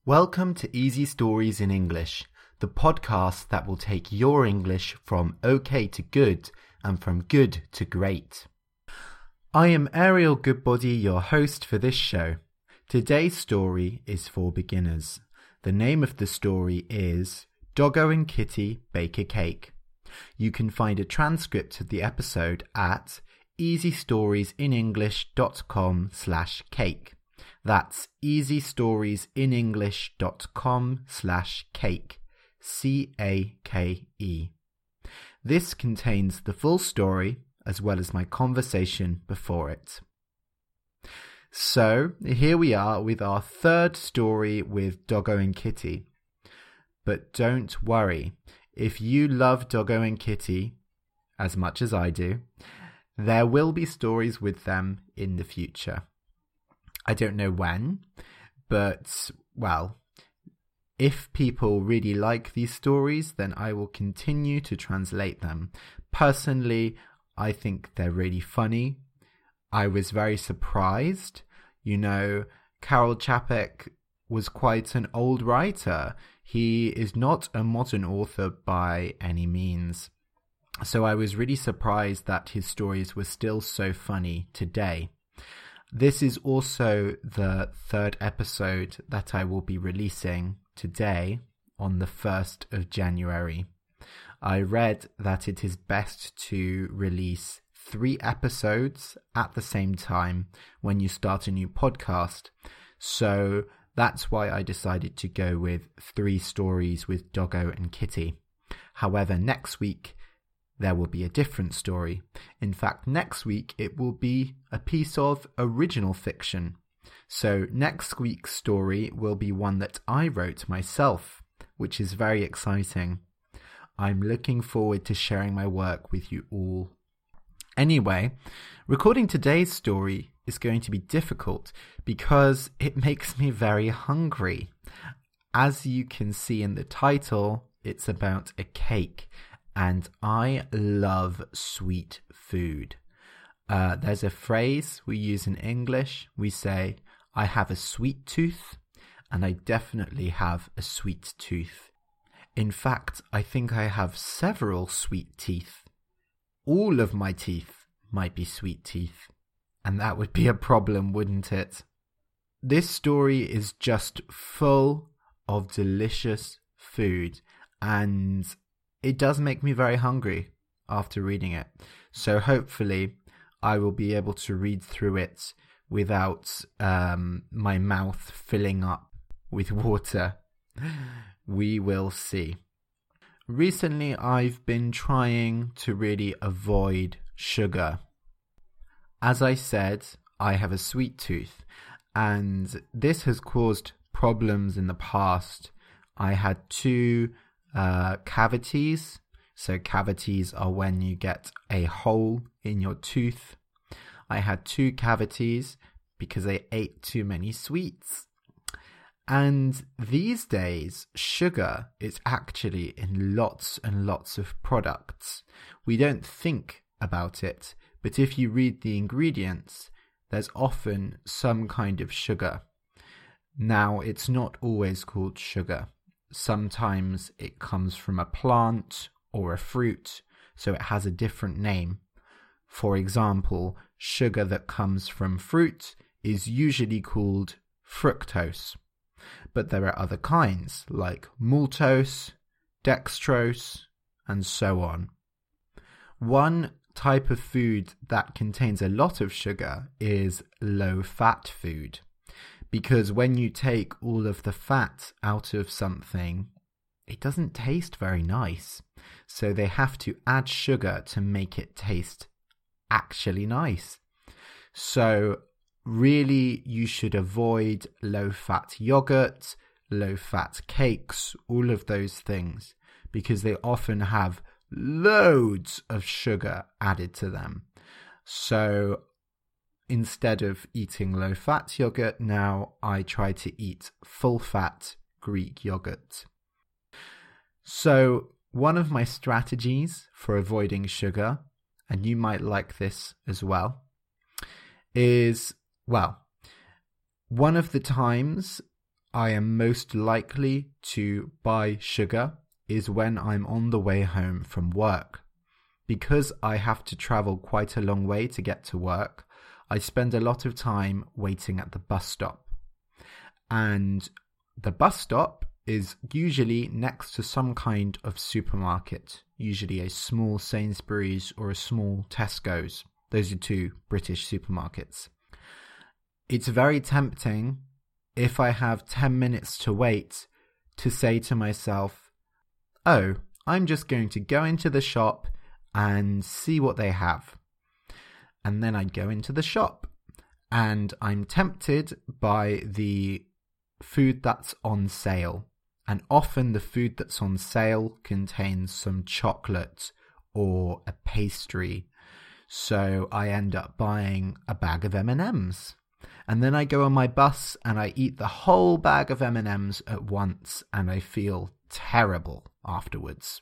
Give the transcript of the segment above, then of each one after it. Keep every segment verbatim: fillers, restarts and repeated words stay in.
Welcome to Easy Stories in English, the podcast that will take your English from okay to good and from good to great. I am Ariel Goodbody, your host for this show. Today's story is for beginners. The name of the story is Doggo and Kitty Bake a Cake. You can find a transcript of the episode at easystoriesinenglish.com slash cake. That's easystoriesinenglish.com slash cake, C A K E. This contains the full story as well as my conversation before it. So, here we are with our third story with Doggo and Kitty. But don't worry, if you love Doggo and Kitty as much as I do, there will be stories with them in the future. I don't know when, but, well, if people really like these stories, then I will continue to translate them. Personally, I think they're really funny. I was very surprised. You know, Karel Čapek was quite an old writer. He is not a modern author by any means. So I was really surprised that his stories were still so funny today. This is also the third episode that I will be releasing today on the first of January. I read that it is best to release three episodes at the same time when you start a new podcast. So that's why I decided to go with three stories with Doggo and Kitty. However, next week there will be a different story. In fact, next week it will be a piece of original fiction. So next week's story will be one that I wrote myself, which is very exciting. I'm looking forward to sharing my work with you all. Anyway, recording today's story is going to be difficult because it makes me very hungry. As you can see in the title, it's about a cake. And I love sweet food. Uh, there's a phrase we use in English. We say, I have a sweet tooth, and I definitely have a sweet tooth. In fact, I think I have several sweet teeth. All of my teeth might be sweet teeth, and that would be a problem, wouldn't it? This story is just full of delicious food, and it does make me very hungry after reading it. So hopefully I will be able to read through it without um, my mouth filling up with water. We will see. Recently I've been trying to really avoid sugar. As I said, I have a sweet tooth, and this has caused problems in the past. I had two Uh, cavities. So cavities are when you get a hole in your tooth. I had two cavities because I ate too many sweets. And these days, sugar is actually in lots and lots of products. We don't think about it, but if you read the ingredients, there's often some kind of sugar. Now, it's not always called sugar. Sometimes it comes from a plant or a fruit, so it has a different name. For example, sugar that comes from fruit is usually called fructose. But there are other kinds, like maltose, dextrose, and so on. One type of food that contains a lot of sugar is low-fat food. Because when you take all of the fat out of something, it doesn't taste very nice. So they have to add sugar to make it taste actually nice. So really you should avoid low-fat yogurt, low-fat cakes, all of those things, because they often have loads of sugar added to them. So instead of eating low-fat yogurt, now I try to eat full-fat Greek yogurt. So one of my strategies for avoiding sugar, and you might like this as well, is, well, one of the times I am most likely to buy sugar is when I'm on the way home from work. Because I have to travel quite a long way to get to work, I spend a lot of time waiting at the bus stop. And the bus stop is usually next to some kind of supermarket, usually a small Sainsbury's or a small Tesco's. Those are two British supermarkets. It's very tempting, if I have ten minutes to wait, to say to myself, oh, I'm just going to go into the shop and see what they have. And then I go into the shop and I'm tempted by the food that's on sale. And often the food that's on sale contains some chocolate or a pastry. So I end up buying a bag of M and M's. And then I go on my bus and I eat the whole bag of M and M's at once and I feel terrible afterwards.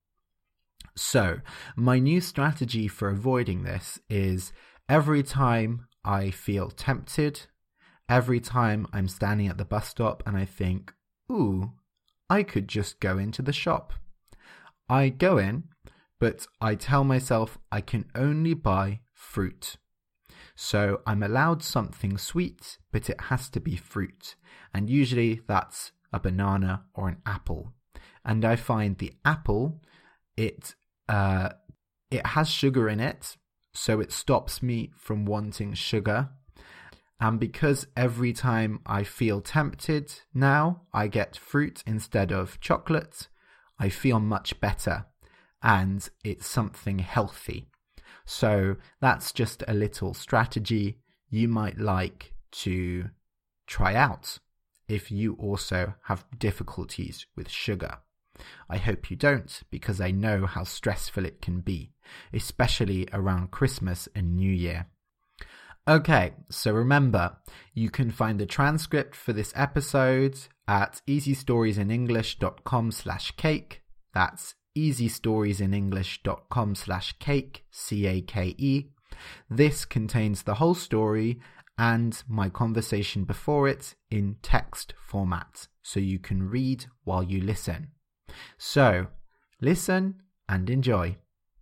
So my new strategy for avoiding this is every time I feel tempted, every time I'm standing at the bus stop and I think, ooh, I could just go into the shop. I go in, but I tell myself I can only buy fruit. So I'm allowed something sweet, but it has to be fruit. And usually that's a banana or an apple. And I find the apple, it uh, it has sugar in it, so it stops me from wanting sugar. And because every time I feel tempted now, I get fruit instead of chocolate, I feel much better. And it's something healthy. So that's just a little strategy you might like to try out if you also have difficulties with sugar. I hope you don't, because I know how stressful it can be, especially around Christmas and New Year. Okay, so remember, you can find the transcript for this episode at easystoriesinenglish.com slash cake. That's easystoriesinenglish.com slash cake, C A K E. This contains the whole story and my conversation before it in text format, so you can read while you listen. So, listen and enjoy.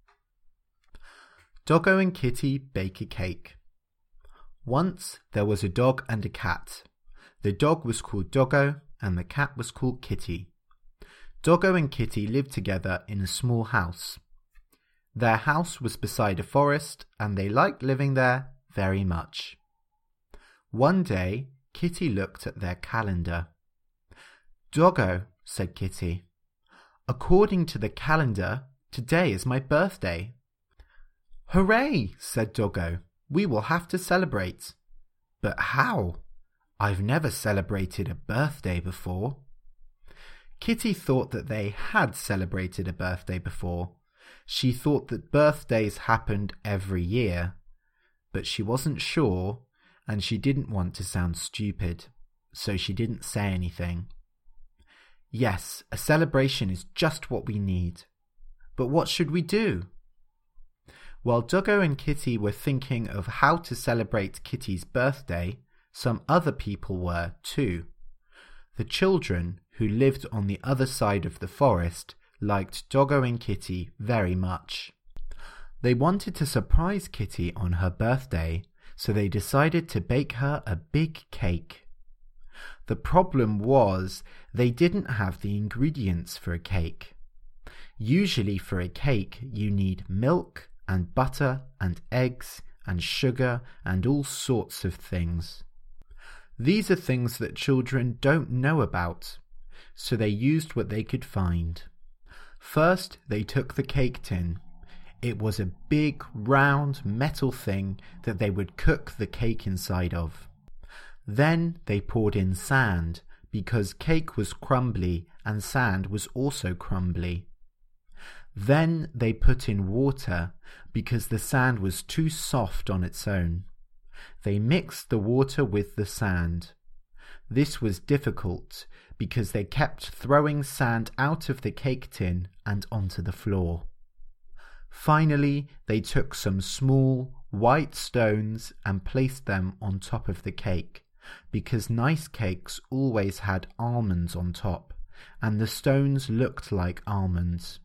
Doggo and Kitty bake a cake. Once there was a dog and a cat. The dog was called Doggo and the cat was called Kitty. Doggo and Kitty lived together in a small house. Their house was beside a forest and they liked living there very much. One day, Kitty looked at their calendar. Doggo, said Kitty, according to the calendar, today is my birthday. Hooray, said Doggo. We will have to celebrate. But how? I've never celebrated a birthday before. Kitty thought that they had celebrated a birthday before. She thought that birthdays happened every year. But she wasn't sure, and she didn't want to sound stupid, so she didn't say anything. Yes, a celebration is just what we need. But what should we do? While Doggo and Kitty were thinking of how to celebrate Kitty's birthday, some other people were too. The children who lived on the other side of the forest liked Doggo and Kitty very much. They wanted to surprise Kitty on her birthday, so they decided to bake her a big cake. The problem was they didn't have the ingredients for a cake. Usually for a cake you need milk and butter and eggs and sugar and all sorts of things. These are things that children don't know about, so they used what they could find. First, they took the cake tin. It was a big, round metal thing that they would cook the cake inside of. Then they poured in sand, because cake was crumbly and sand was also crumbly. Then they put in water, because the sand was too soft on its own. They mixed the water with the sand. This was difficult, because they kept throwing sand out of the cake tin and onto the floor. Finally, they took some small, white stones and placed them on top of the cake, because nice cakes always had almonds on top, and the stones looked like almonds.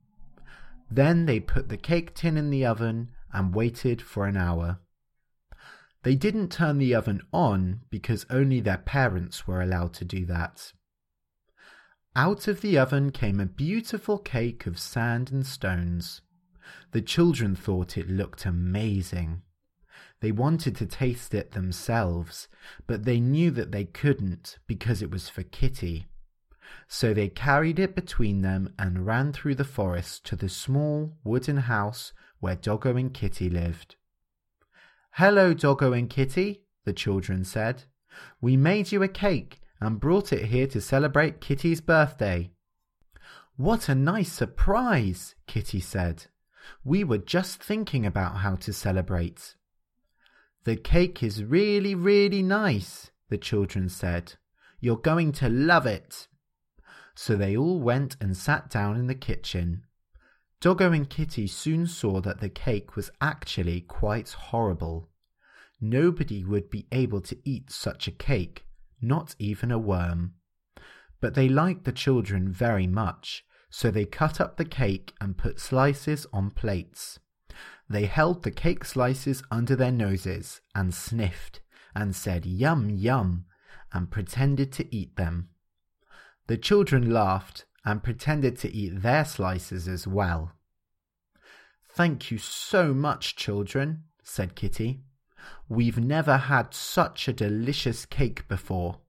Then they put the cake tin in the oven and waited for an hour. They didn't turn the oven on because only their parents were allowed to do that. Out of the oven came a beautiful cake of sand and stones. The children thought it looked amazing. They wanted to taste it themselves, but they knew that they couldn't because it was for Kitty. So they carried it between them and ran through the forest to the small wooden house where Doggo and Kitty lived. "Hello, Doggo and Kitty," the children said. "We made you a cake and brought it here to celebrate Kitty's birthday." "What a nice surprise," Kitty said. "We were just thinking about how to celebrate." "The cake is really, really nice," the children said. "You're going to love it." So they all went and sat down in the kitchen. Doggo and Kitty soon saw that the cake was actually quite horrible. Nobody would be able to eat such a cake, not even a worm. But they liked the children very much, so they cut up the cake and put slices on plates. They held the cake slices under their noses and sniffed and said yum yum and pretended to eat them. The children laughed and pretended to eat their slices as well. "Thank you so much, children," said Kitty. "We've never had such a delicious cake before."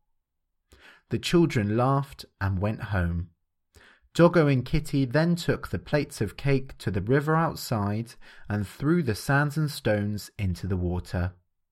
The children laughed and went home. Doggo and Kitty then took the plates of cake to the river outside and threw the sands and stones into the water.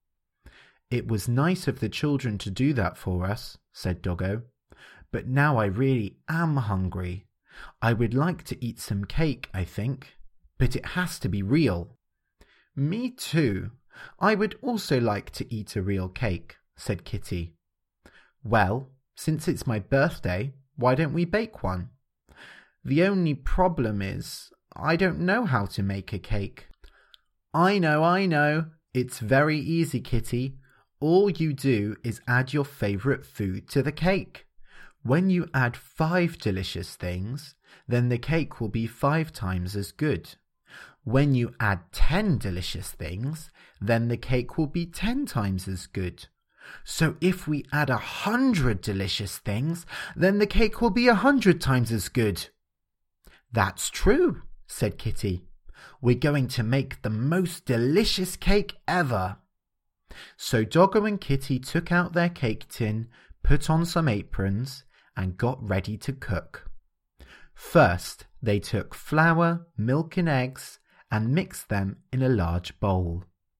"It was nice of the children to do that for us," said Doggo. "But now I really am hungry. I would like to eat some cake, I think, but it has to be real." "Me too. I would also like to eat a real cake," said Kitty. "Well, since it's my birthday, why don't we bake one? The only problem is, I don't know how to make a cake." "I know, I know. It's very easy, Kitty. All you do is add your favourite food to the cake. When you add five delicious things, then the cake will be five times as good. When you add ten delicious things, then the cake will be ten times as good. So if we add a hundred delicious things, then the cake will be a hundred times as good." "That's true," said Kitty. "We're going to make the most delicious cake ever." So Doggo and Kitty took out their cake tin, put on some aprons, and got ready to cook. First, they took flour, milk and eggs and mixed them in a large bowl.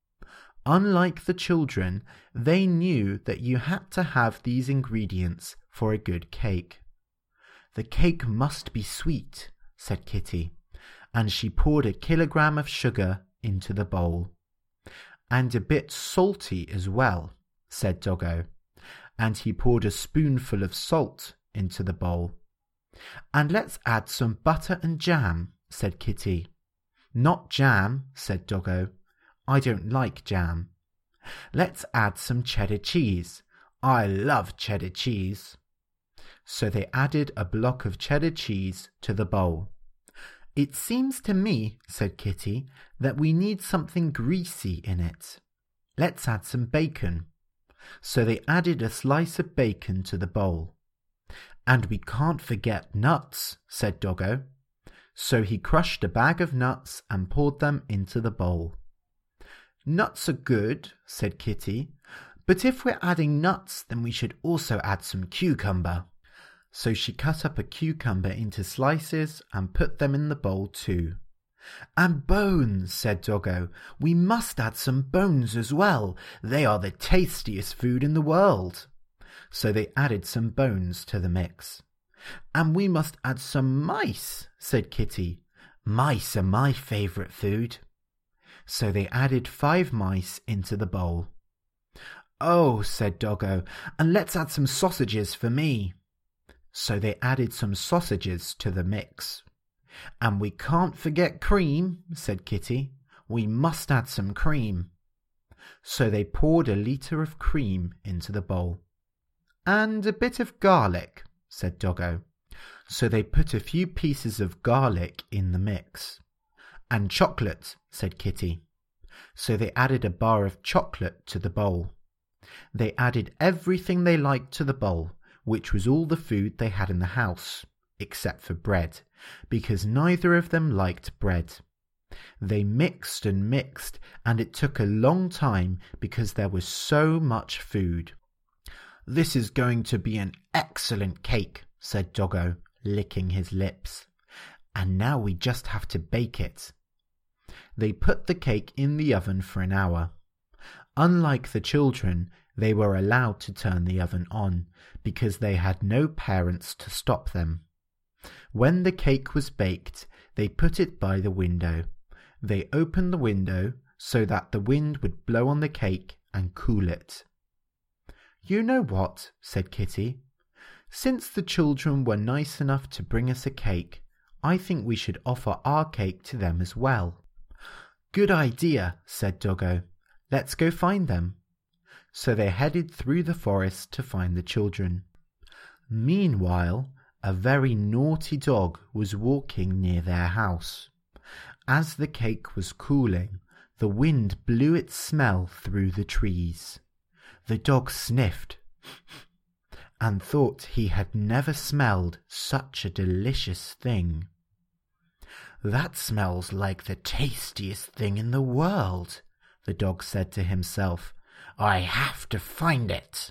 Unlike the children, they knew that you had to have these ingredients for a good cake. "The cake must be sweet," said Kitty, and she poured a kilogram of sugar into the bowl. "And a bit salty as well," said Doggo, and he poured a spoonful of salt into the bowl. "And let's add some butter and jam," said Kitty. "Not jam," said Doggo. "I don't like jam." "Let's add some cheddar cheese. I love cheddar cheese." So they added a block of cheddar cheese to the bowl. "It seems to me," said Kitty, "that we need something greasy in it. Let's add some bacon." So they added a slice of bacon to the bowl. "And we can't forget nuts," said Doggo. So he crushed a bag of nuts and poured them into the bowl. "Nuts are good," said Kitty, "but if we're adding nuts, then we should also add some cucumber." So she cut up a cucumber into slices and put them in the bowl too. "And bones," said Doggo. "We must add some bones as well. They are the tastiest food in the world." So they added some bones to the mix. "And we must add some mice," said Kitty. "Mice are my favourite food." So they added five mice into the bowl. "Oh," said Doggo, "and let's add some sausages for me." So they added some sausages to the mix. "And we can't forget cream," said Kitty. "We must add some cream." So they poured a litre of cream into the bowl. And a bit of garlic, said Doggo. So they put a few pieces of garlic in the mix. And chocolate, said Kitty. So they added a bar of chocolate to the bowl. They added everything they liked to the bowl, which was all the food they had in the house, except for bread, because neither of them liked bread. They mixed and mixed, and it took a long time because there was so much food. "This is going to be an excellent cake," said Doggo, licking his lips. "And now we just have to bake it." They put the cake in the oven for an hour. Unlike the children, they were allowed to turn the oven on because they had no parents to stop them. When the cake was baked, they put it by the window. They opened the window so that the wind would blow on the cake and cool it. "You know what?" said Kitty. "Since the children were nice enough to bring us a cake, I think we should offer our cake to them as well." "Good idea," said Doggo. "Let's go find them." So they headed through the forest to find the children. Meanwhile, a very naughty dog was walking near their house. As the cake was cooling, the wind blew its smell through the trees. The dog sniffed and thought he had never smelled such a delicious thing. "That smells like the tastiest thing in the world," the dog said to himself. "I have to find it."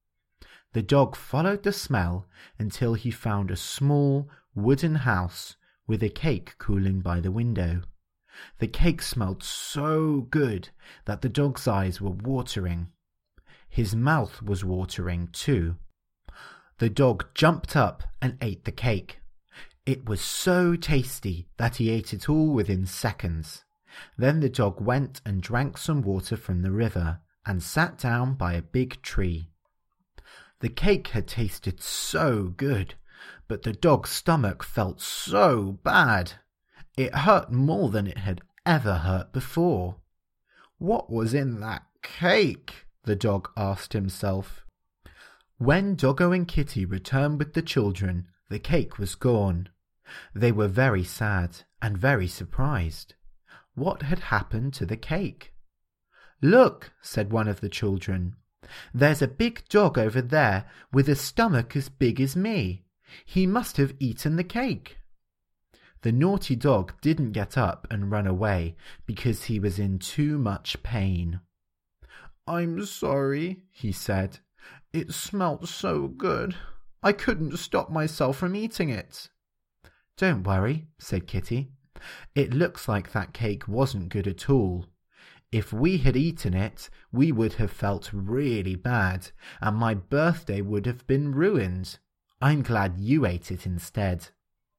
The dog followed the smell until he found a small wooden house with a cake cooling by the window. The cake smelled so good that the dog's eyes were watering. His mouth was watering too. The dog jumped up and ate the cake. It was so tasty that he ate it all within seconds. Then the dog went and drank some water from the river and sat down by a big tree. The cake had tasted so good, but the dog's stomach felt so bad. It hurt more than it had ever hurt before. What was in that cake? The dog asked himself. When Doggo and Kitty returned with the children, the cake was gone. They were very sad and very surprised. What had happened to the cake? "Look," said one of the children. "There's a big dog over there with a stomach as big as me. He must have eaten the cake." The naughty dog didn't get up and run away because he was in too much pain. "I'm sorry," he said. "It smelt so good. I couldn't stop myself from eating it." "Don't worry," said Kitty. "It looks like that cake wasn't good at all. If we had eaten it, we would have felt really bad, and my birthday would have been ruined. I'm glad you ate it instead."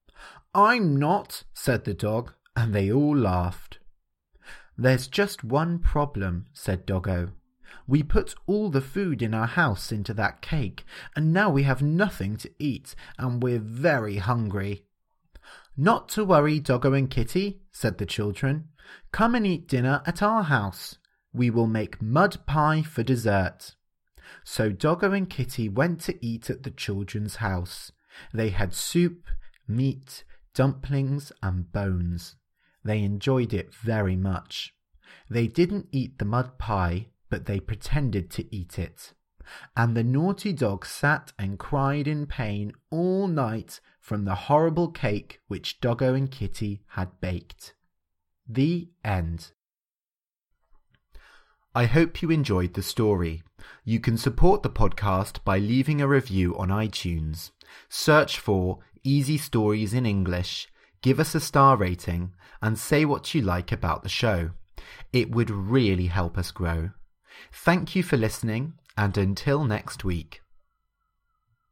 "I'm not," said the dog, and they all laughed. "There's just one problem," said Doggo. "We put all the food in our house into that cake, and now we have nothing to eat, and we're very hungry." "Not to worry, Doggo and Kitty," said the children. "Come and eat dinner at our house. We will make mud pie for dessert." So Doggo and Kitty went to eat at the children's house. They had soup, meat, dumplings and bones. They enjoyed it very much. They didn't eat the mud pie, but they pretended to eat it. And the naughty dog sat and cried in pain all night from the horrible cake which Doggo and Kitty had baked. The end. I hope you enjoyed the story. You can support the podcast by leaving a review on iTunes. Search for Easy Stories in English, give us a star rating, and say what you like about the show. It would really help us grow. Thank you for listening, and until next week.